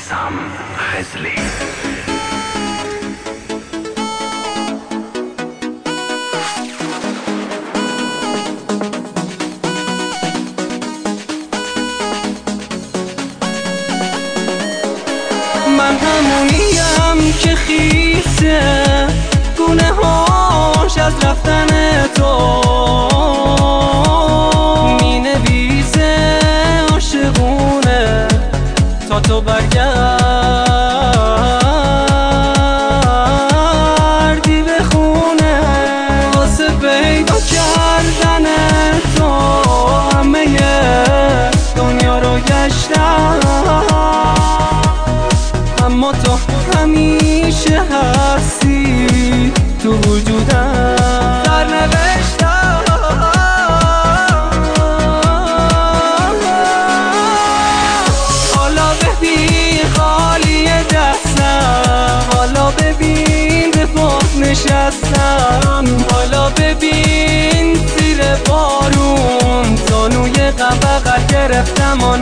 میثم خضری. من همونیم که خیسه گونه هاش از رفتن تو می نویسه عاشقونه تا تو برگردی به خونه. واسه پیدا کردن تو همه دنیا رو گشتم، اما تو همیشه هستی تو وجودم. در نوشتم حالا ببین خالی دستم، حالا ببین به پات نشستم، حالا ببین زیر بارون زانوی غم بغل گرفتم و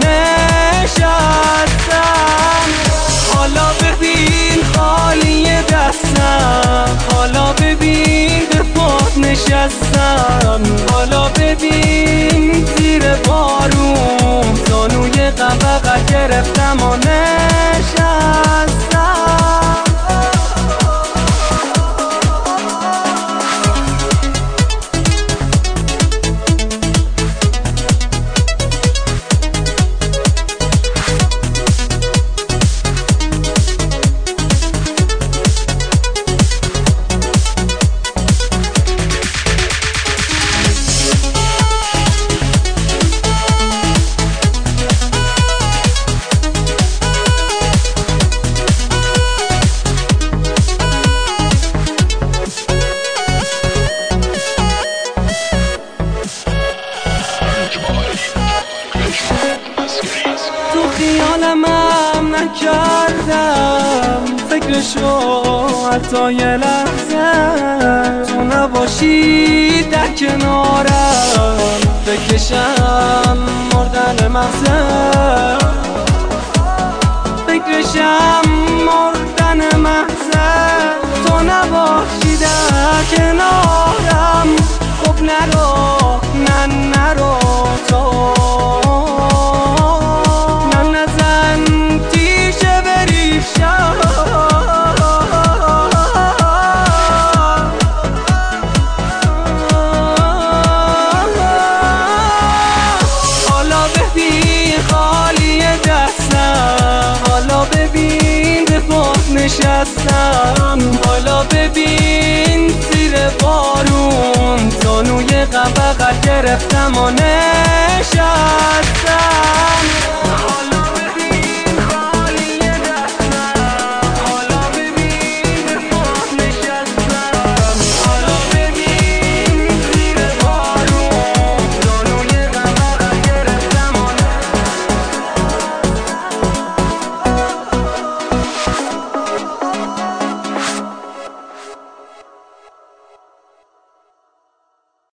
نشستم. حالا ببین خالی دستم، حالا ببین به پات نشستم، حالا ببین زیر بارون زانوی غم بغل گرفتم و نشستم. تو خیالم هم نکردم فکرشو حتی یه لحظه، تو نباشی در کنارم بکشم مردن مغزه، فکرشم مردن مغزه. تو نباشی در کنارم خب نرو نرو تو نشستم، حالا ببین زیر بارون زانوی غم بغل گرفتم و نشستم.